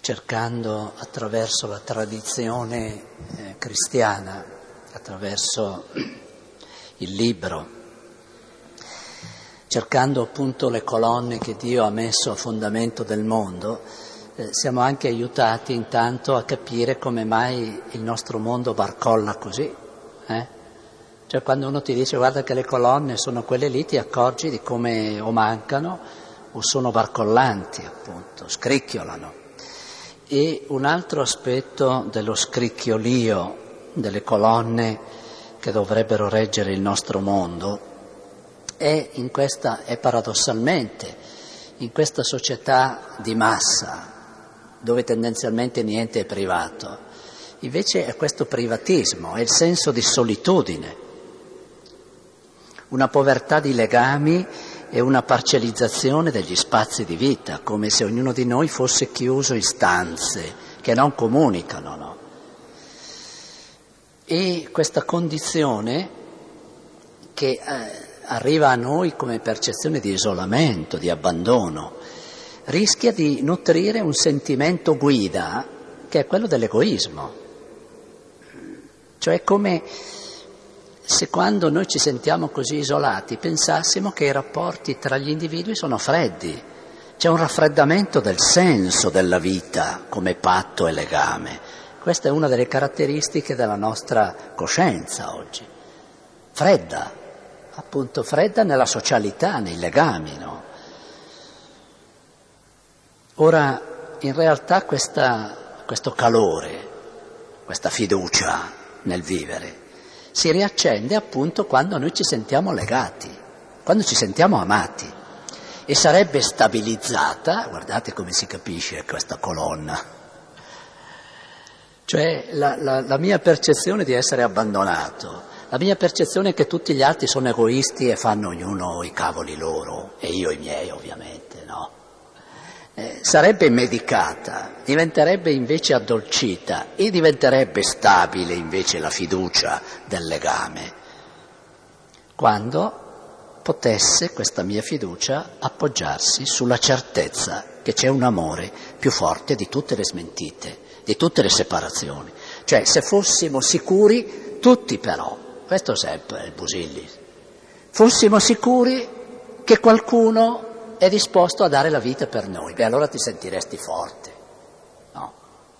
cercando attraverso la tradizione cristiana, attraverso il libro, cercando appunto le colonne che Dio ha messo a fondamento del mondo, siamo anche aiutati intanto a capire come mai il nostro mondo barcolla così. Cioè quando uno ti dice guarda che le colonne sono quelle lì, ti accorgi di come o mancano o sono barcollanti, appunto, scricchiolano. E un altro aspetto dello scricchiolio delle colonne che dovrebbero reggere il nostro mondo è paradossalmente in questa società di massa dove tendenzialmente niente è privato, invece è questo privatismo, è il senso di solitudine, una povertà di legami e una parcellizzazione degli spazi di vita, come se ognuno di noi fosse chiuso in stanze che non comunicano, no? E questa condizione che arriva a noi come percezione di isolamento, di abbandono, rischia di nutrire un sentimento guida che è quello dell'egoismo. Cioè come se quando noi ci sentiamo così isolati pensassimo che i rapporti tra gli individui sono freddi, c'è un raffreddamento del senso della vita come patto e legame. Questa è una delle caratteristiche della nostra coscienza oggi, fredda, appunto fredda nella socialità, nei legami, no? Ora, in realtà questo calore, questa fiducia nel vivere, si riaccende appunto quando noi ci sentiamo legati, quando ci sentiamo amati, e sarebbe stabilizzata, guardate come si capisce questa colonna, cioè la mia percezione di essere abbandonato, la mia percezione che tutti gli altri sono egoisti e fanno ognuno i cavoli loro, e io i miei ovviamente, no? Sarebbe medicata, diventerebbe invece addolcita e diventerebbe stabile invece la fiducia del legame, quando potesse questa mia fiducia appoggiarsi sulla certezza che c'è un amore più forte di tutte le smentite, di tutte le separazioni. Cioè se fossimo sicuri, tutti però, questo sempre è il Busillis, fossimo sicuri che qualcuno è disposto a dare la vita per noi, beh allora ti sentiresti forte, no?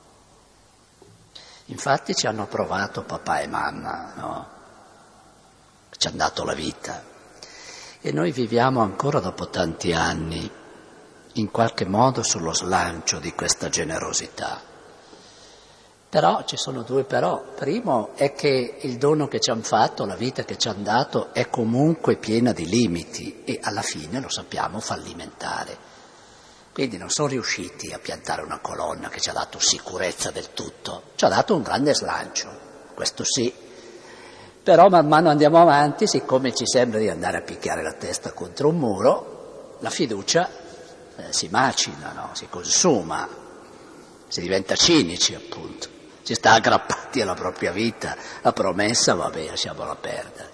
Infatti ci hanno provato papà e mamma, no? Ci hanno dato la vita e noi viviamo ancora dopo tanti anni in qualche modo sullo slancio di questa generosità. Però ci sono due però. Primo è che il dono che ci hanno fatto, la vita che ci hanno dato, è comunque piena di limiti e alla fine, lo sappiamo, fallimentare. Quindi non sono riusciti a piantare una colonna che ci ha dato sicurezza del tutto, ci ha dato un grande slancio, questo sì. Però man mano andiamo avanti, siccome ci sembra di andare a picchiare la testa contro un muro, la fiducia si macina, no? Si consuma, si diventa cinici appunto. Si sta aggrappati alla propria vita, la promessa, vabbè, lasciamola perdere.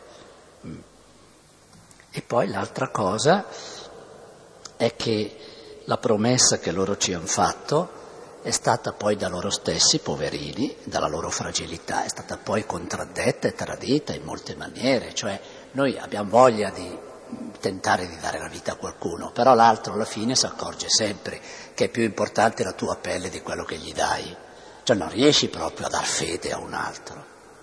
E poi l'altra cosa è che la promessa che loro ci hanno fatto è stata poi da loro stessi, poverini, dalla loro fragilità, è stata poi contraddetta e tradita in molte maniere. Cioè noi abbiamo voglia di tentare di dare la vita a qualcuno, però l'altro alla fine si accorge sempre che è più importante la tua pelle di quello che gli dai. Cioè non riesci proprio a dar fede a un altro.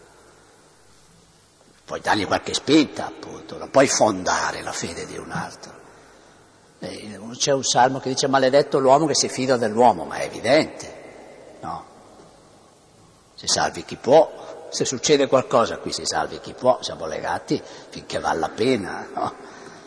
Puoi dargli qualche spinta, appunto, non puoi fondare la fede di un altro. C'è un salmo che dice maledetto l'uomo che si fida dell'uomo, ma è evidente, no? Si salvi chi può, se succede qualcosa qui si salvi chi può, siamo legati finché vale la pena, no?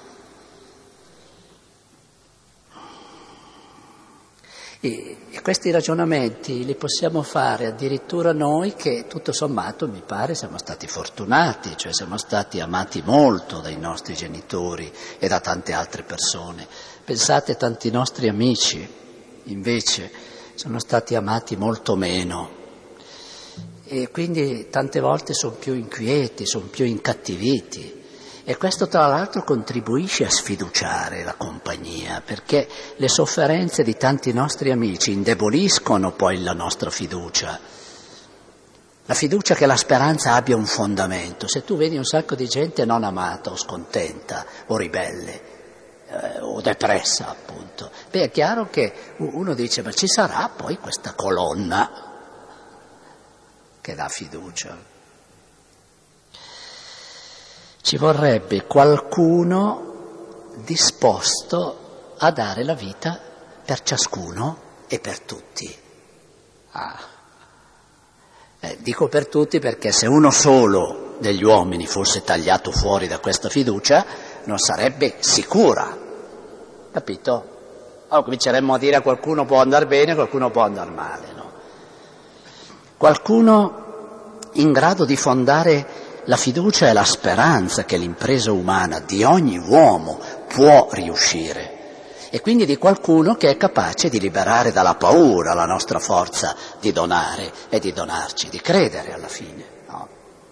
E questi ragionamenti li possiamo fare addirittura noi che tutto sommato mi pare siamo stati fortunati, cioè siamo stati amati molto dai nostri genitori e da tante altre persone. Pensate, tanti nostri amici invece sono stati amati molto meno e quindi tante volte sono più inquieti, sono più incattiviti E questo tra l'altro contribuisce a sfiduciare la compagnia, perché le sofferenze di tanti nostri amici indeboliscono poi la nostra fiducia. La fiducia che la speranza abbia un fondamento. Se tu vedi un sacco di gente non amata o scontenta o ribelle o depressa, appunto, beh, è chiaro che uno dice, ma ci sarà poi questa colonna che dà fiducia. Ci vorrebbe qualcuno disposto a dare la vita per ciascuno e per tutti. Dico per tutti perché se uno solo degli uomini fosse tagliato fuori da questa fiducia non sarebbe sicura, capito? Allora cominceremmo a dire a qualcuno può andare bene, a qualcuno può andare male, no? Qualcuno in grado di fondare la fiducia e la speranza che l'impresa umana di ogni uomo può riuscire, e quindi di qualcuno che è capace di liberare dalla paura la nostra forza di donare e di donarci, di credere alla fine, no?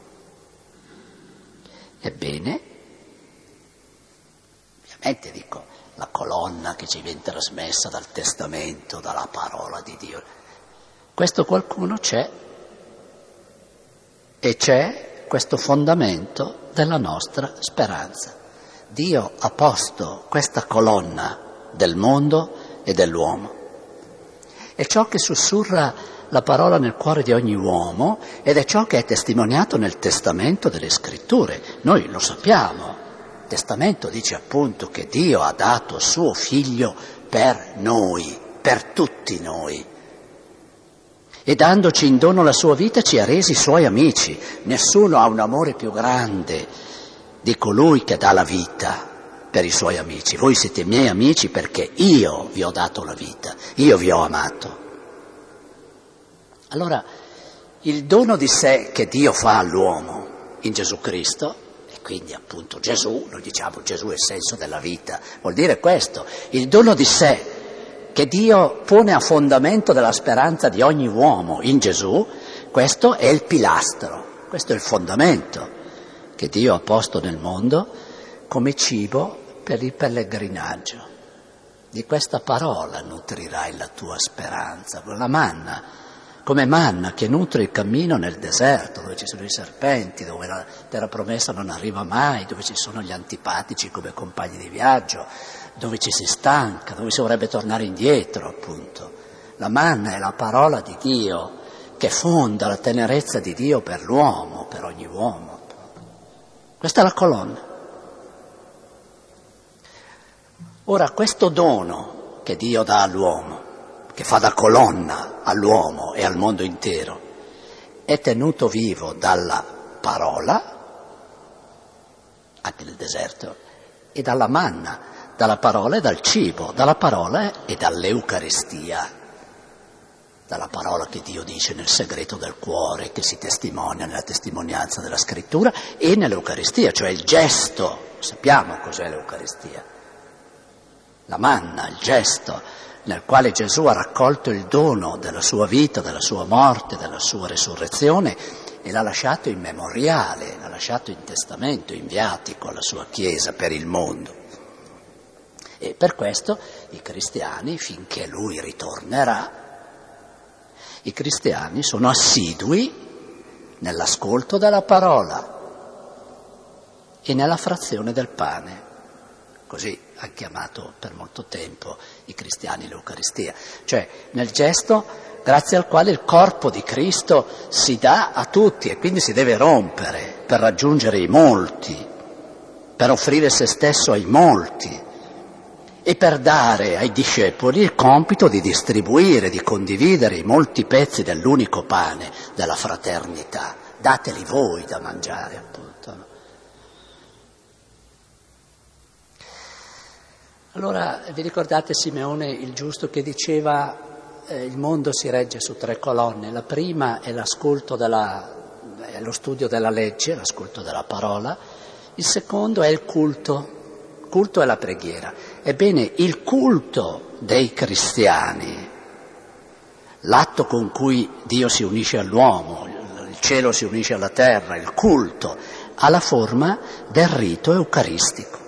Ebbene, ovviamente dico, la colonna che ci viene trasmessa dal testamento, dalla parola di Dio, questo qualcuno c'è, e c'è questo fondamento della nostra speranza. Dio ha posto questa colonna del mondo e dell'uomo. È ciò che sussurra la parola nel cuore di ogni uomo ed è ciò che è testimoniato nel testamento delle scritture. Noi lo sappiamo. Il testamento dice appunto che Dio ha dato suo figlio per noi, per tutti noi. E dandoci in dono la sua vita ci ha resi suoi amici. Nessuno ha un amore più grande di colui che dà la vita per i suoi amici. Voi siete miei amici perché io vi ho dato la vita, io vi ho amato. Allora, il dono di sé che Dio fa all'uomo in Gesù Cristo, e quindi appunto Gesù, noi diciamo Gesù è il senso della vita, vuol dire questo, il dono di sé che Dio pone a fondamento della speranza di ogni uomo in Gesù, questo è il pilastro, questo è il fondamento che Dio ha posto nel mondo come cibo per il pellegrinaggio. Di questa parola nutrirai la tua speranza, la manna, come manna che nutre il cammino nel deserto, dove ci sono i serpenti, dove la terra promessa non arriva mai, dove ci sono gli antipatici come compagni di viaggio, dove ci si stanca, dove si vorrebbe tornare indietro, appunto. La manna è la parola di Dio che fonda la tenerezza di Dio per l'uomo, per ogni uomo. Questa è la colonna. Ora, questo dono che Dio dà all'uomo, che fa da colonna all'uomo e al mondo intero, è tenuto vivo dalla parola, anche nel deserto, e dalla manna, dalla parola e dal cibo, dalla parola e dall'Eucaristia, dalla parola che Dio dice nel segreto del cuore, che si testimonia nella testimonianza della Scrittura e nell'Eucaristia, cioè il gesto, sappiamo cos'è l'Eucaristia, la manna, il gesto nel quale Gesù ha raccolto il dono della sua vita, della sua morte, della sua resurrezione e l'ha lasciato in memoriale, l'ha lasciato in testamento, in viatico alla sua Chiesa per il mondo. E per questo i cristiani, finché Lui ritornerà, i cristiani sono assidui nell'ascolto della parola e nella frazione del pane. Così ha chiamato per molto tempo i cristiani l'Eucaristia, cioè nel gesto grazie al quale il corpo di Cristo si dà a tutti e quindi si deve rompere per raggiungere i molti, per offrire se stesso ai molti e per dare ai discepoli il compito di distribuire, di condividere i molti pezzi dell'unico pane della fraternità. Dateli voi da mangiare, appunto. No? Allora, vi ricordate Simeone il giusto che diceva il mondo si regge su 3 colonne. La prima è l'ascolto è lo studio della legge, l'ascolto della parola. Il secondo è il culto. Il culto è la preghiera. Ebbene, il culto dei cristiani, l'atto con cui Dio si unisce all'uomo, il cielo si unisce alla terra, il culto, ha la forma del rito eucaristico,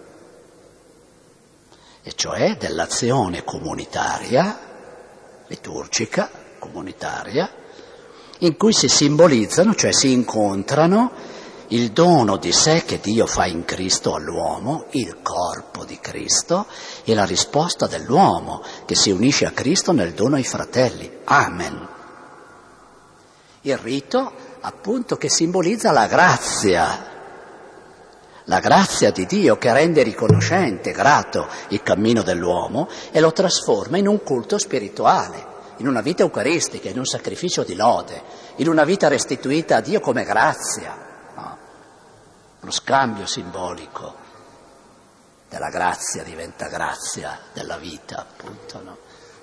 e cioè dell'azione comunitaria, liturgica, comunitaria, in cui si simbolizzano, cioè si incontrano, il dono di sé che Dio fa in Cristo all'uomo, il corpo di Cristo, e la risposta dell'uomo che si unisce a Cristo nel dono ai fratelli. Amen. Il rito, appunto, che simbolizza la grazia di Dio che rende riconoscente, grato il cammino dell'uomo e lo trasforma in un culto spirituale, in una vita eucaristica, in un sacrificio di lode, in una vita restituita a Dio come grazia. Lo scambio simbolico della grazia diventa grazia della vita, appunto, no?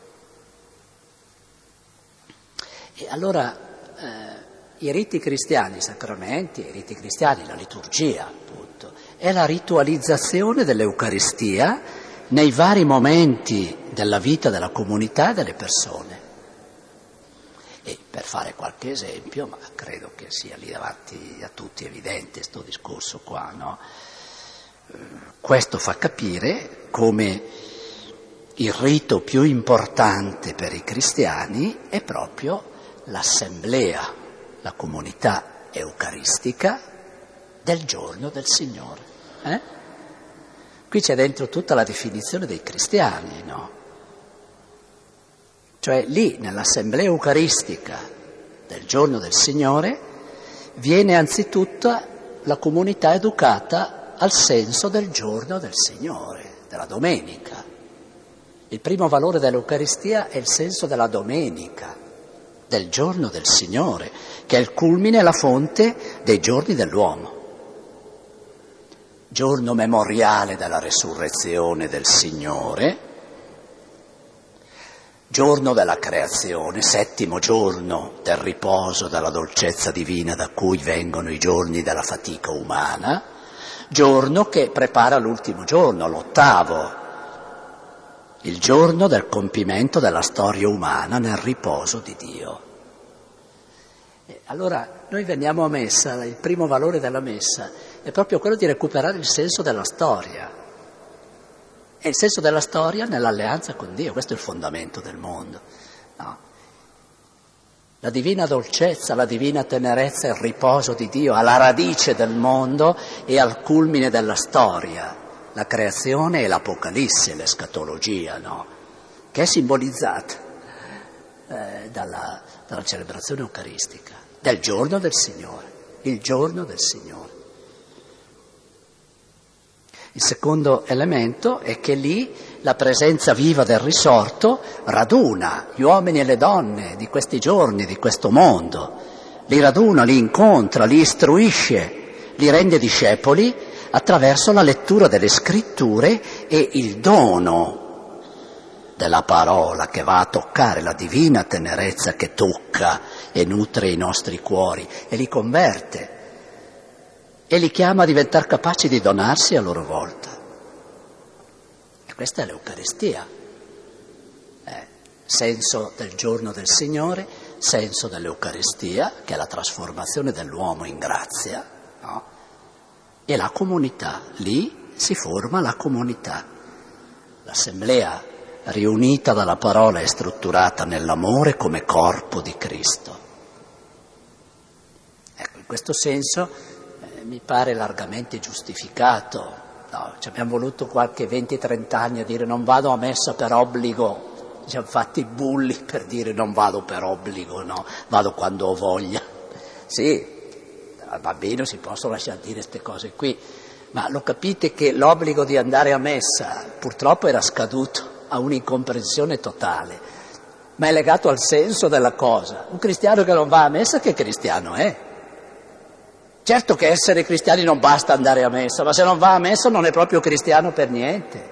E allora i riti cristiani, i sacramenti, i riti cristiani, la liturgia, appunto, è la ritualizzazione dell'Eucaristia nei vari momenti della vita della comunità e delle persone. E per fare qualche esempio, ma credo che sia lì davanti a tutti evidente sto discorso qua, no? Questo fa capire come il rito più importante per i cristiani è proprio l'assemblea, la comunità eucaristica del giorno del Signore. Qui c'è dentro tutta la definizione dei cristiani, no? Cioè lì, nell'assemblea eucaristica del giorno del Signore, viene anzitutto la comunità educata al senso del giorno del Signore, della domenica. Il primo valore dell'Eucaristia è il senso della domenica, del giorno del Signore, che è il culmine e la fonte dei giorni dell'uomo. Giorno memoriale della resurrezione del Signore, giorno della creazione, settimo giorno del riposo, della dolcezza divina da cui vengono i giorni della fatica umana, giorno che prepara l'ultimo giorno, l'ottavo, il giorno del compimento della storia umana nel riposo di Dio. E allora noi veniamo a messa, il primo valore della messa è proprio quello di recuperare il senso della storia. E il senso della storia nell'alleanza con Dio, questo è il fondamento del mondo, no? La divina dolcezza, la divina tenerezza e il riposo di Dio alla radice del mondo e al culmine della storia, la creazione e l'Apocalisse, l'escatologia, no? Che è simbolizzata dalla celebrazione eucaristica, del giorno del Signore, il giorno del Signore. Il secondo elemento è che lì la presenza viva del risorto raduna gli uomini e le donne di questi giorni, di questo mondo, li raduna, li incontra, li istruisce, li rende discepoli attraverso la lettura delle scritture e il dono della parola che va a toccare la divina tenerezza che tocca e nutre i nostri cuori e li converte. E li chiama a diventare capaci di donarsi a loro volta. E questa è l'Eucaristia. Senso del giorno del Signore, senso dell'Eucaristia, che è la trasformazione dell'uomo in grazia, no? E la comunità. Lì si forma la comunità. L'assemblea riunita dalla parola è strutturata nell'amore come corpo di Cristo. Ecco, in questo senso mi pare largamente giustificato. No, ci abbiamo voluto qualche 20-30 anni a dire non vado a messa per obbligo, ci hanno fatti i bulli per dire non vado per obbligo, no, vado quando ho voglia. Sì, al bambino si possono lasciare dire queste cose qui, ma lo capite che l'obbligo di andare a messa purtroppo era scaduto a un'incomprensione totale, ma è legato al senso della cosa. Un cristiano che non va a messa, che cristiano è? Certo che essere cristiani non basta andare a messa, ma se non va a messa non è proprio cristiano per niente.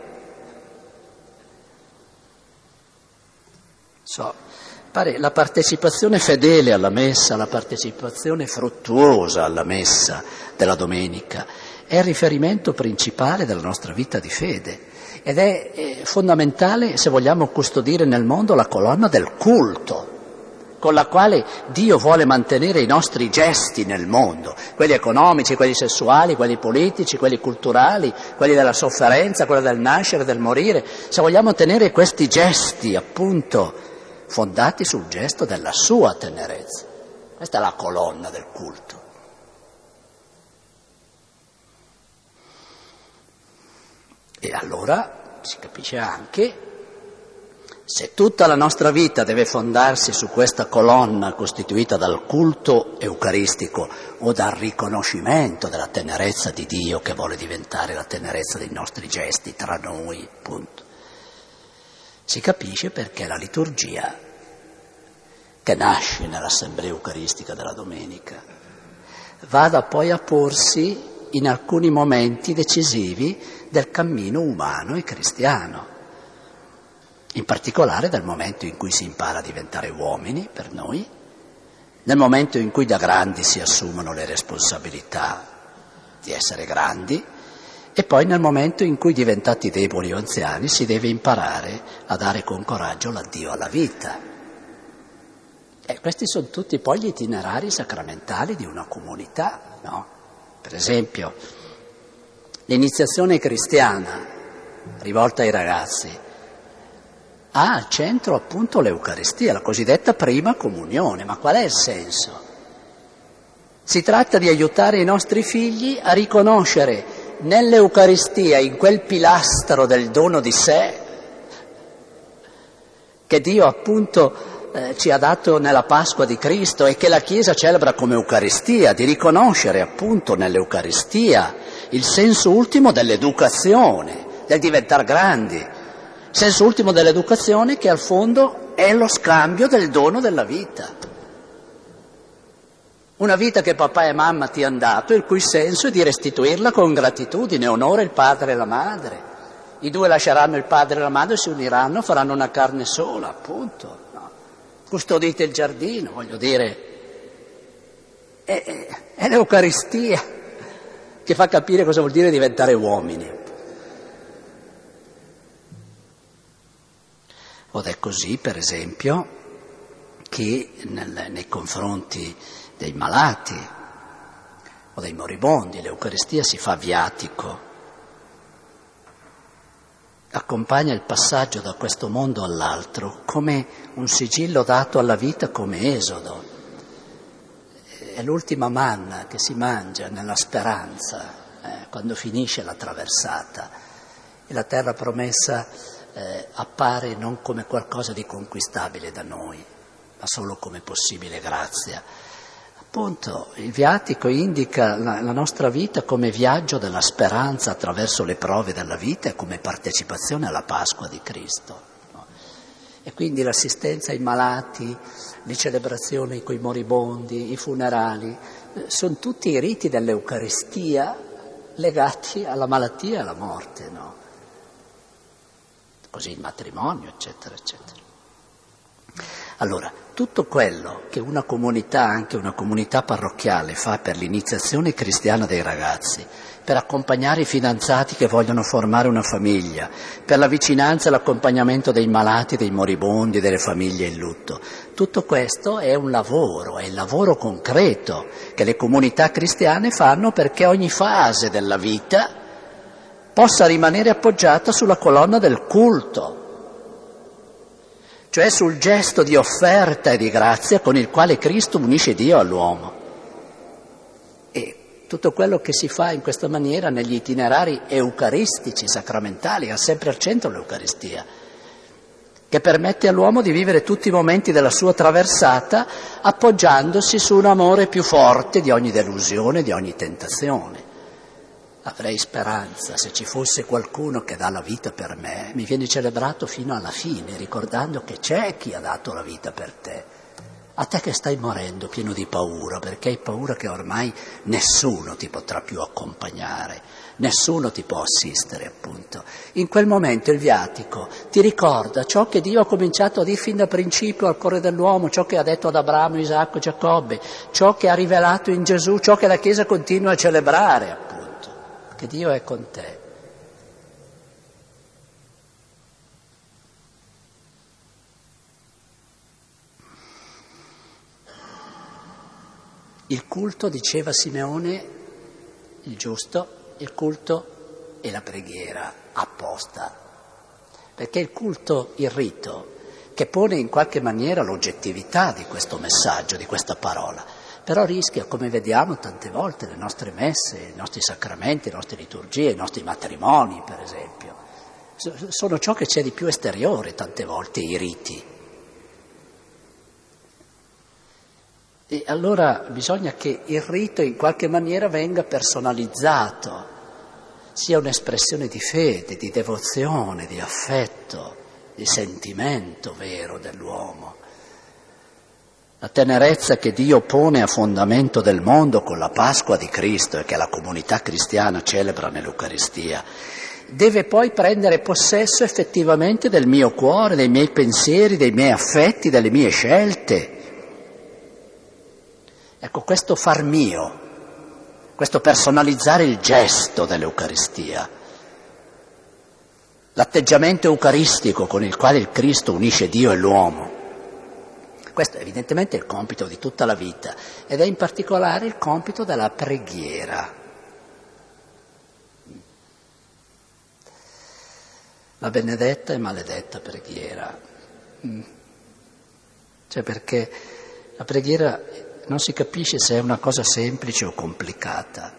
Pare la partecipazione fedele alla messa, la partecipazione fruttuosa alla messa della domenica è il riferimento principale della nostra vita di fede ed è fondamentale se vogliamo custodire nel mondo la colonna del culto con la quale Dio vuole mantenere i nostri gesti nel mondo, quelli economici, quelli sessuali, quelli politici, quelli culturali, quelli della sofferenza, quelli del nascere, del morire, se vogliamo tenere questi gesti appunto fondati sul gesto della sua tenerezza. Questa è la colonna del culto. E allora si capisce anche, se tutta la nostra vita deve fondarsi su questa colonna costituita dal culto eucaristico o dal riconoscimento della tenerezza di Dio che vuole diventare la tenerezza dei nostri gesti tra noi, appunto, si capisce perché la liturgia che nasce nell'assemblea eucaristica della domenica vada poi a porsi in alcuni momenti decisivi del cammino umano e cristiano. In particolare dal momento in cui si impara a diventare uomini per noi, nel momento in cui da grandi si assumono le responsabilità di essere grandi e poi nel momento in cui diventati deboli o anziani si deve imparare a dare con coraggio l'addio alla vita. E questi sono tutti poi gli itinerari sacramentali di una comunità, no? Per esempio, l'iniziazione cristiana rivolta ai ragazzi ha al centro appunto l'Eucaristia, la cosiddetta prima comunione. Ma qual è il senso? Si tratta di aiutare i nostri figli a riconoscere nell'Eucaristia, in quel pilastro del dono di sé, che Dio appunto ci ha dato nella Pasqua di Cristo e che la Chiesa celebra come Eucaristia, di riconoscere appunto nell'Eucaristia il senso ultimo dell'educazione, del diventare grandi. Senso ultimo dell'educazione che al fondo è lo scambio del dono della vita. Una vita che papà e mamma ti hanno dato, il cui senso è di restituirla con gratitudine, onore il padre e la madre. I due lasceranno il padre e la madre, si uniranno, faranno una carne sola, appunto. No? Custodite il giardino, voglio dire, è l'Eucaristia che fa capire cosa vuol dire diventare uomini. Ed è così, per esempio, che nei confronti dei malati o dei moribondi l'Eucaristia si fa viatico, accompagna il passaggio da questo mondo all'altro come un sigillo dato alla vita come esodo. È l'ultima manna che si mangia nella speranza, quando finisce la traversata e la terra promessa appare non come qualcosa di conquistabile da noi, ma solo come possibile grazia. Appunto, il viatico indica la nostra vita come viaggio della speranza attraverso le prove della vita e come partecipazione alla Pasqua di Cristo. No? E quindi l'assistenza ai malati, le celebrazioni coi moribondi, i funerali, sono tutti i riti dell'Eucaristia legati alla malattia e alla morte, no? Così il matrimonio, eccetera, eccetera. Allora, tutto quello che una comunità, anche una comunità parrocchiale, fa per l'iniziazione cristiana dei ragazzi, per accompagnare i fidanzati che vogliono formare una famiglia, per la vicinanza e l'accompagnamento dei malati, dei moribondi, delle famiglie in lutto, tutto questo è un lavoro, è il lavoro concreto che le comunità cristiane fanno perché ogni fase della vita possa rimanere appoggiata sulla colonna del culto, cioè sul gesto di offerta e di grazia con il quale Cristo unisce Dio all'uomo. E tutto quello che si fa in questa maniera negli itinerari eucaristici, sacramentali, ha sempre al centro l'Eucaristia, che permette all'uomo di vivere tutti i momenti della sua traversata appoggiandosi su un amore più forte di ogni delusione, di ogni tentazione. Avrei speranza, se ci fosse qualcuno che dà la vita per me, mi viene celebrato fino alla fine, ricordando che c'è chi ha dato la vita per te. A te che stai morendo pieno di paura, perché hai paura che ormai nessuno ti potrà più accompagnare, nessuno ti può assistere, appunto. In quel momento il viatico ti ricorda ciò che Dio ha cominciato a dire fin da principio al cuore dell'uomo, ciò che ha detto ad Abramo, Isacco, Giacobbe, ciò che ha rivelato in Gesù, ciò che la Chiesa continua a celebrare, appunto. Che Dio è con te. Il culto, diceva Simeone, il giusto, il culto e la preghiera apposta. Perché il culto, il rito, che pone in qualche maniera l'oggettività di questo messaggio, di questa parola, però rischia, come vediamo tante volte, le nostre messe, i nostri sacramenti, le nostre liturgie, i nostri matrimoni, per esempio, sono ciò che c'è di più esteriore tante volte, i riti. E allora bisogna che il rito in qualche maniera venga personalizzato, sia un'espressione di fede, di devozione, di affetto, di sentimento vero dell'uomo. La tenerezza che Dio pone a fondamento del mondo con la Pasqua di Cristo e che la comunità cristiana celebra nell'Eucaristia, deve poi prendere possesso effettivamente del mio cuore, dei miei pensieri, dei miei affetti, delle mie scelte. Ecco, questo far mio, questo personalizzare il gesto dell'Eucaristia, l'atteggiamento eucaristico con il quale il Cristo unisce Dio e l'uomo, questo è evidentemente il compito di tutta la vita ed è in particolare il compito della preghiera. La benedetta e maledetta preghiera. Cioè perché la preghiera non si capisce se è una cosa semplice o complicata.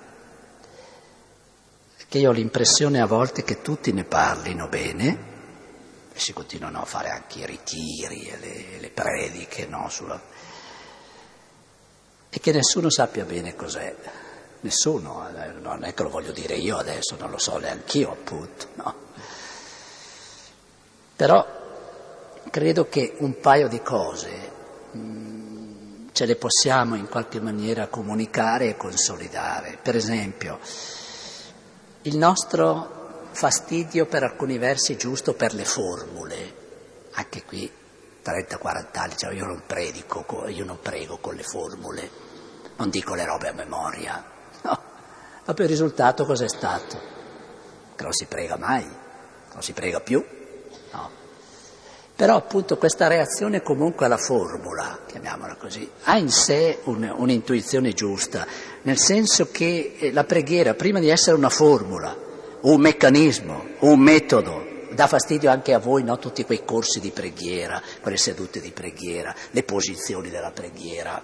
Perché io ho l'impressione a volte che tutti ne parlino bene, e si continuano a fare anche i ritiri e le prediche, no? E che nessuno sappia bene cos'è. Nessuno, non è che lo voglio dire io adesso, non lo so neanch'io appunto, no? Però credo che un paio di cose ce le possiamo in qualche maniera comunicare e consolidare. Per esempio, il nostro fastidio per alcuni versi giusto per le formule, anche qui 30-40 anni, cioè io non prego con le formule, non dico le robe a memoria, no. Ma poi il risultato cos'è stato? Che non si prega mai, non si prega più, no. Però appunto questa reazione comunque alla formula, chiamiamola così, ha in sé un'intuizione giusta, nel senso che la preghiera, prima di essere una formula, un meccanismo, un metodo, dà fastidio anche a voi, no? Tutti quei corsi di preghiera, quelle sedute di preghiera, le posizioni della preghiera,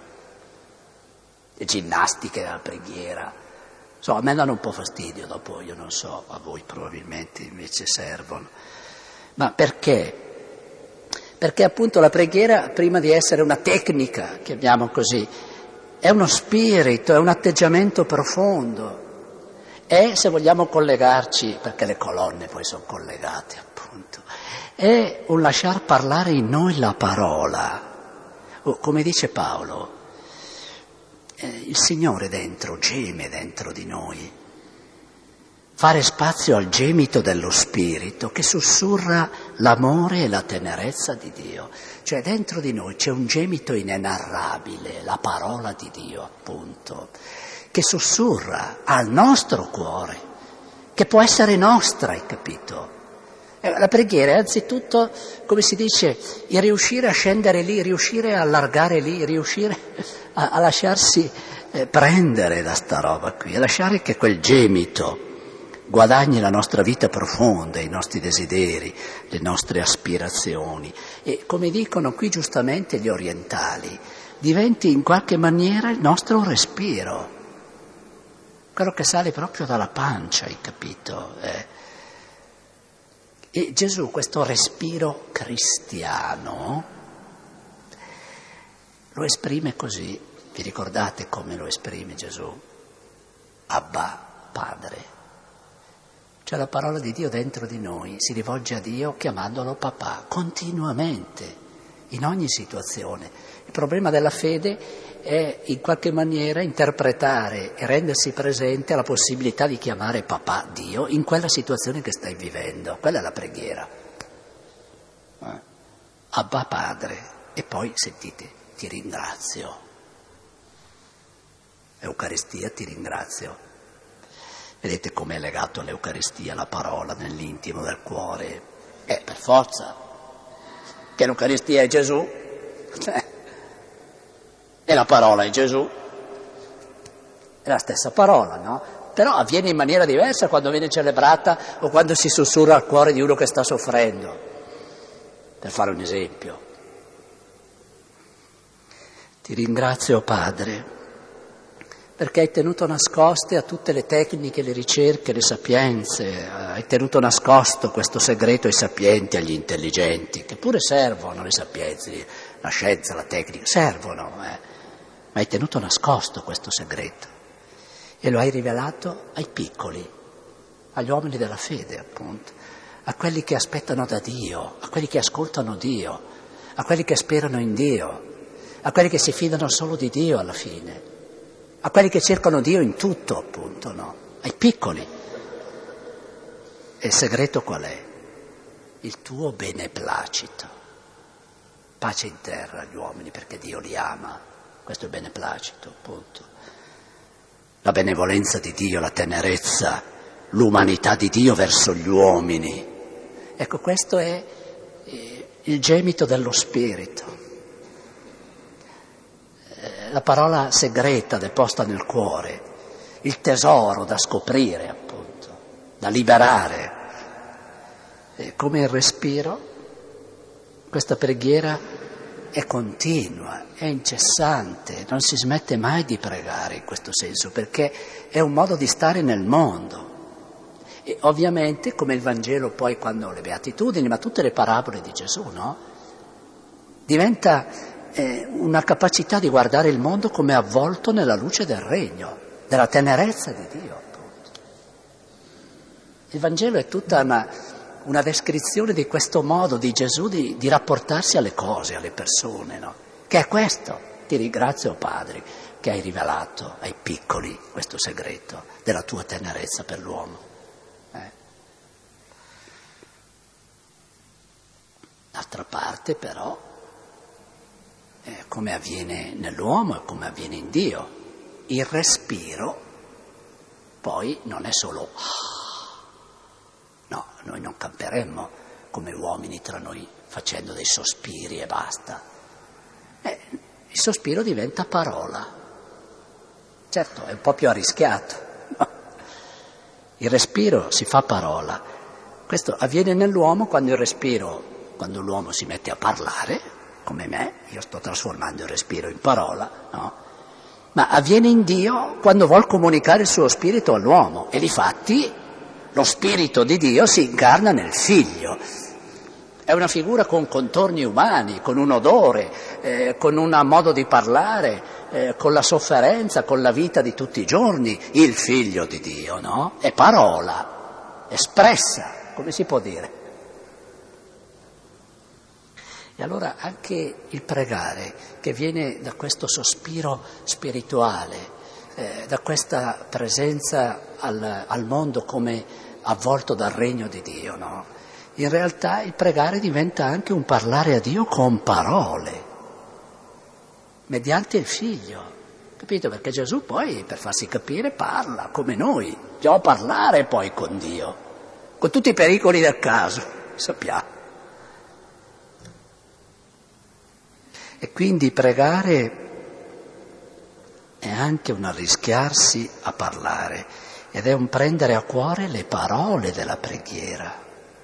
le ginnastiche della preghiera. A me danno un po' fastidio dopo, io non so, a voi probabilmente invece servono. Ma perché? Perché appunto la preghiera, prima di essere una tecnica, chiamiamo così, è uno spirito, è un atteggiamento profondo. È, se vogliamo collegarci, perché le colonne poi sono collegate appunto, è un lasciar parlare in noi la parola. Come dice Paolo, il Signore dentro, geme dentro di noi. Fare spazio al gemito dello Spirito che sussurra l'amore e la tenerezza di Dio. Cioè dentro di noi c'è un gemito inenarrabile, la parola di Dio appunto, che sussurra al nostro cuore, che può essere nostra, hai capito? La preghiera è anzitutto, come si dice, il riuscire a scendere lì, riuscire a allargare lì, riuscire a lasciarsi prendere da sta roba qui, a lasciare che quel gemito guadagni la nostra vita profonda, i nostri desideri, le nostre aspirazioni e, come dicono qui giustamente gli orientali, diventi in qualche maniera il nostro respiro, quello che sale proprio dalla pancia, hai capito? E Gesù questo respiro cristiano lo esprime così, vi ricordate come lo esprime Gesù? Abba, Padre. Cioè la parola di Dio dentro di noi si rivolge a Dio chiamandolo papà, continuamente, in ogni situazione. Il problema della fede è in qualche maniera interpretare e rendersi presente alla possibilità di chiamare papà Dio in quella situazione che stai vivendo. Quella è la preghiera. Abba Padre. E poi, sentite, ti ringrazio. Eucaristia, ti ringrazio. Vedete com'è legato all'Eucaristia la parola nell'intimo del cuore? Per forza, che l'Eucaristia è Gesù, e la parola è Gesù, È la stessa parola, no? Però avviene in maniera diversa quando viene celebrata o quando si sussurra al cuore di uno che sta soffrendo, per fare un esempio. Ti ringrazio, Padre, perché hai tenuto nascoste a tutte le tecniche, le ricerche, le sapienze, hai tenuto nascosto questo segreto ai sapienti, agli intelligenti, che pure servono le sapienze, la scienza, la tecnica, servono, ma hai tenuto nascosto questo segreto e lo hai rivelato ai piccoli, agli uomini della fede, appunto, a quelli che aspettano da Dio, a quelli che ascoltano Dio, a quelli che sperano in Dio, a quelli che si fidano solo di Dio alla fine, a quelli che cercano Dio in tutto, appunto, no? Ai piccoli. E il segreto qual è? Il tuo beneplacito. Pace in terra agli uomini perché Dio li ama. Questo è il beneplacito, appunto. La benevolenza di Dio, la tenerezza, l'umanità di Dio verso gli uomini. Ecco, questo è il gemito dello Spirito. La parola segreta deposta nel cuore, il tesoro da scoprire, appunto, da liberare. E come il respiro, questa preghiera è continua, è incessante, non si smette mai di pregare in questo senso, perché è un modo di stare nel mondo. E ovviamente, come il Vangelo poi quando le beatitudini, ma tutte le parabole di Gesù, no? Diventa una capacità di guardare il mondo come avvolto nella luce del regno, della tenerezza di Dio, appunto. Il Vangelo è tutta una descrizione di questo modo di Gesù di rapportarsi alle cose, alle persone, no? Che è questo. Ti ringrazio, Padre, che hai rivelato ai piccoli questo segreto della tua tenerezza per l'uomo. D'altra parte, però, come avviene nell'uomo e come avviene in Dio, il respiro poi non è solo no, noi non camperemmo come uomini tra noi facendo dei sospiri e basta. Il sospiro diventa parola. Certo, è un po' più arrischiato. No? Il respiro si fa parola. Questo avviene nell'uomo quando l'uomo si mette a parlare, come me, io sto trasformando il respiro in parola, no? Ma avviene in Dio quando vuol comunicare il suo spirito all'uomo e difatti lo spirito di Dio si incarna nel figlio. È una figura con contorni umani, con un odore, con un modo di parlare, con la sofferenza, con la vita di tutti i giorni, il figlio di Dio, no? È parola, espressa, come si può dire? E allora anche il pregare, che viene da questo sospiro spirituale, da questa presenza al mondo come avvolto dal regno di Dio, no? In realtà il pregare diventa anche un parlare a Dio con parole, mediante il Figlio, capito? Perché Gesù poi, per farsi capire, parla come noi, bisogna parlare poi con Dio, con tutti i pericoli del caso, sappiamo. E quindi pregare è anche un arrischiarsi a parlare ed è un prendere a cuore le parole della preghiera.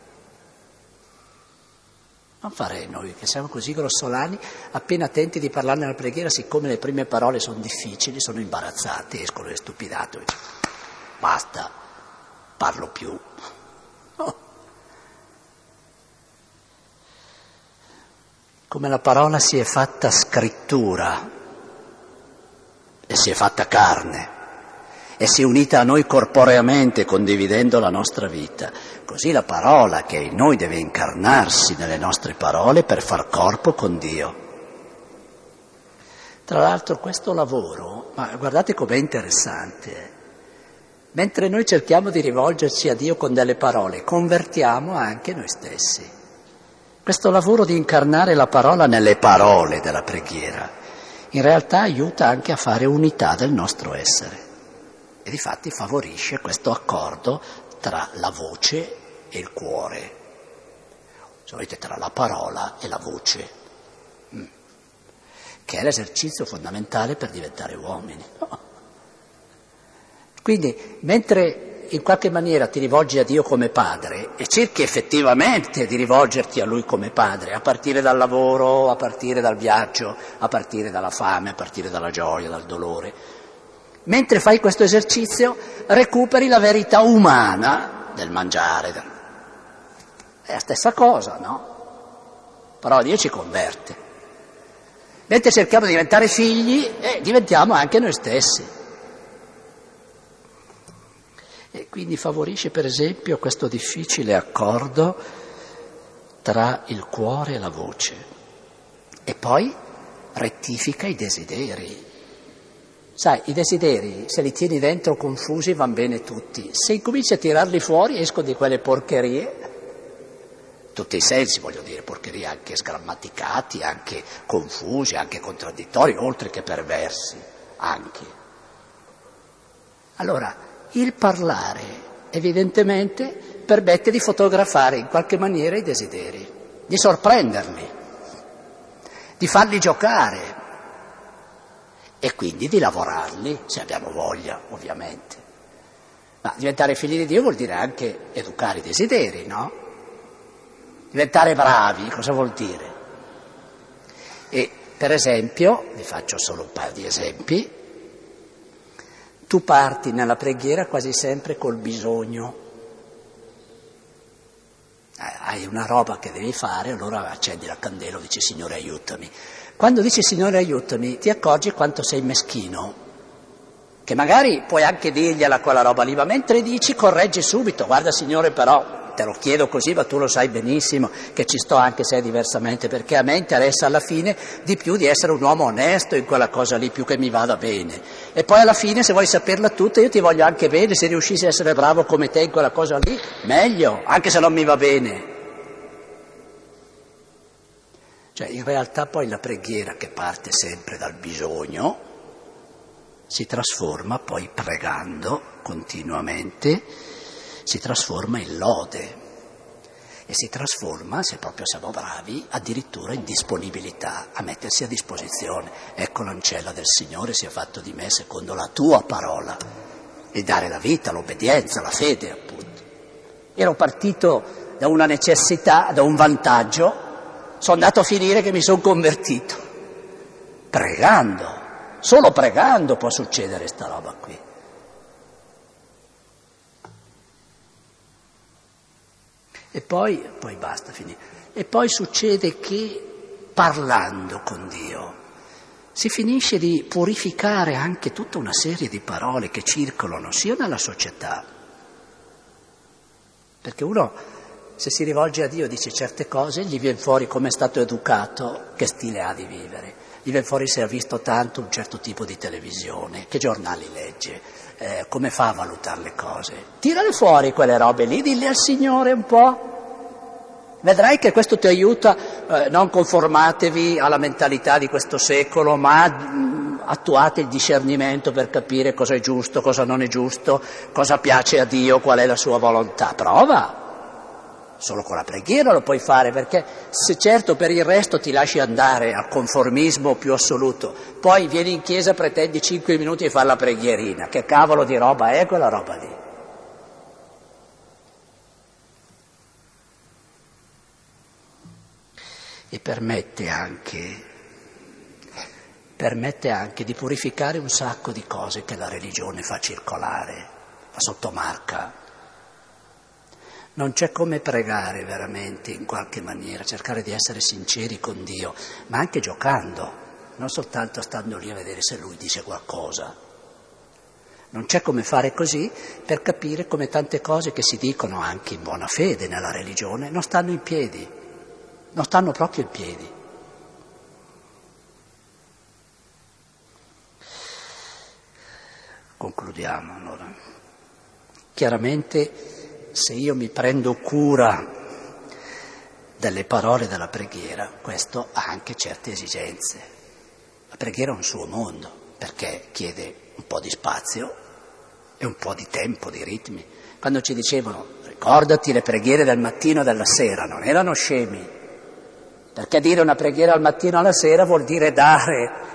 Non fare noi che siamo così grossolani, appena attenti di parlare nella preghiera, siccome le prime parole sono difficili, sono imbarazzati, escono le stupidate. Basta, parlo più. Oh. Come la parola si è fatta scrittura e si è fatta carne e si è unita a noi corporeamente condividendo la nostra vita, così la parola che è in noi deve incarnarsi nelle nostre parole per far corpo con Dio. Tra l'altro questo lavoro, ma guardate com'è interessante, mentre noi cerchiamo di rivolgerci a Dio con delle parole, convertiamo anche noi stessi. Questo lavoro di incarnare la parola nelle parole della preghiera in realtà aiuta anche a fare unità del nostro essere e difatti favorisce questo accordo tra la voce e il cuore, se volete tra la parola e la voce, che è l'esercizio fondamentale per diventare uomini. No? Quindi, mentre in qualche maniera ti rivolgi a Dio come padre e cerchi effettivamente di rivolgerti a Lui come padre, a partire dal lavoro, a partire dal viaggio, a partire dalla fame, a partire dalla gioia, dal dolore, mentre fai questo esercizio recuperi la verità umana del mangiare. È la stessa cosa, no? Però Dio ci converte. Mentre cerchiamo di diventare figli, diventiamo anche noi stessi. E quindi favorisce per esempio questo difficile accordo tra il cuore e la voce. E poi rettifica i desideri. Sai, i desideri, se li tieni dentro confusi, van bene tutti. Se incominci a tirarli fuori, escono di quelle porcherie, tutti i sensi, voglio dire, porcherie anche sgrammaticati, anche confusi, anche contraddittori, oltre che perversi, anche. Allora, il parlare, evidentemente, permette di fotografare in qualche maniera i desideri, di sorprenderli, di farli giocare e quindi di lavorarli, se abbiamo voglia, ovviamente. Ma diventare figli di Dio vuol dire anche educare i desideri, no? Diventare bravi, cosa vuol dire? E, per esempio, vi faccio solo un paio di esempi, tu parti nella preghiera quasi sempre col bisogno. Hai una roba che devi fare, allora accendi la candela e dici Signore aiutami. Quando dici Signore aiutami ti accorgi quanto sei meschino, che magari puoi anche dirgliela quella roba lì, ma mentre dici correggi subito, guarda Signore però te lo chiedo così, ma tu lo sai benissimo che ci sto anche se è diversamente, perché a me interessa alla fine di più di essere un uomo onesto in quella cosa lì, più che mi vada bene. E poi alla fine, se vuoi saperla tutta, io ti voglio anche bene, se riuscissi a essere bravo come te in quella cosa lì, meglio, anche se non mi va bene. Cioè, in realtà poi la preghiera, che parte sempre dal bisogno, si trasforma poi pregando continuamente, si trasforma in lode e si trasforma, se proprio siamo bravi, addirittura in disponibilità, a mettersi a disposizione. Ecco l'ancella del Signore sia fatto di me secondo la tua parola, e dare la vita, l'obbedienza, la fede appunto. Ero partito da una necessità, da un vantaggio, sono andato a finire che mi sono convertito, pregando, solo pregando può succedere sta roba qui. E poi basta, finire. E poi succede che parlando con Dio si finisce di purificare anche tutta una serie di parole che circolano sia nella società, perché uno se si rivolge a Dio dice certe cose, gli viene fuori come è stato educato, che stile ha di vivere, gli viene fuori se ha visto tanto un certo tipo di televisione, che giornali legge, come fa a valutare le cose. Tirale fuori quelle robe lì, dille al Signore un po'. Vedrai che questo ti aiuta, non conformatevi alla mentalità di questo secolo, ma attuate il discernimento per capire cosa è giusto, cosa non è giusto, cosa piace a Dio, qual è la sua volontà. Prova! Solo con la preghiera lo puoi fare, perché se certo per il resto ti lasci andare al conformismo più assoluto, poi vieni in chiesa, pretendi 5 minuti di fare la preghierina, che cavolo di roba è quella roba lì? E permette anche di purificare un sacco di cose che la religione fa circolare, la sottomarca. Non c'è come pregare veramente in qualche maniera, cercare di essere sinceri con Dio, ma anche giocando, non soltanto stando lì a vedere se Lui dice qualcosa. Non c'è come fare così per capire come tante cose che si dicono anche in buona fede nella religione non stanno in piedi, non stanno proprio in piedi. Concludiamo allora. Chiaramente, se io mi prendo cura delle parole della preghiera, questo ha anche certe esigenze. La preghiera è un suo mondo, perché chiede un po' di spazio e un po' di tempo, di ritmi. Quando ci dicevano, ricordati le preghiere del mattino e della sera, non erano scemi, perché dire una preghiera al mattino e alla sera vuol dire dare